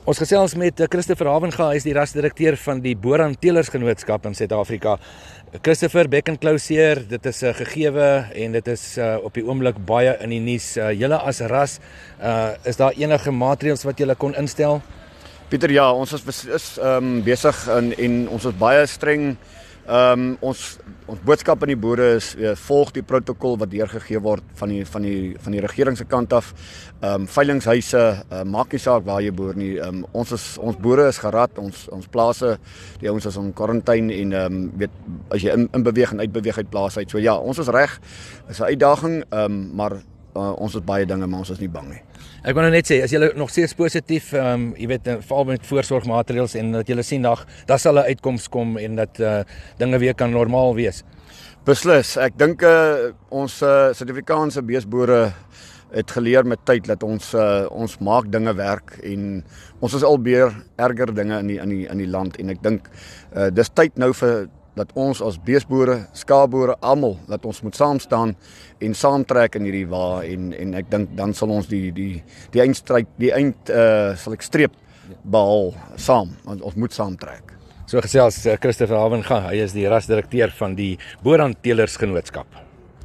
Ons gesels met Christopher Havenga, hy is die rasdirekteur van die Boran Teelersgenootskap in Suid-Afrika. Christopher, Bek en Clouseer, dit is 'n gegewe en dit is op die oomblik baie in die nuus. Julle as ras, is daar enige maatreëls wat julle kon instel? Pieter, ja, ons is besig en ons is baie streng. Ons boodskap aan die boere is volg die protokol wat deurgegee word van die regering se kant af. Veilingshuise, maak nie saak waar jy boer nie. Ons boere is gerad, ons plase, die ouens is in quarantaine en weet as jy in beweeg en uitbeweeg uit plase uit. So ja, ons is reg. Is 'n uitdaging, maar ons is baie dinge, maar ons is nie bang nie. Ek wil nou net sê, as julle nog steeds positief, jy weet, veral met voorsorgmaatreëls en dat julle sien daar sal 'n uitkoms kom en dat dinge weer kan normaal wees. Beslis, ek dink ons Suid-Afrikaanse beesboere het geleer met tyd dat ons maak dinge werk en ons is al meer erger dinge in die land en ek dink dis tyd nou vir dat ons as beesboere, skaapboere, almal, dat ons moet saam staan en saamtrek in hierdie wa en ek dink dan sal ons die streep behaal saam, want ons moet saamtrek. So gesels Christopher Havenga, hy is die rasdirekteur van die Boran Teelersgenootskap.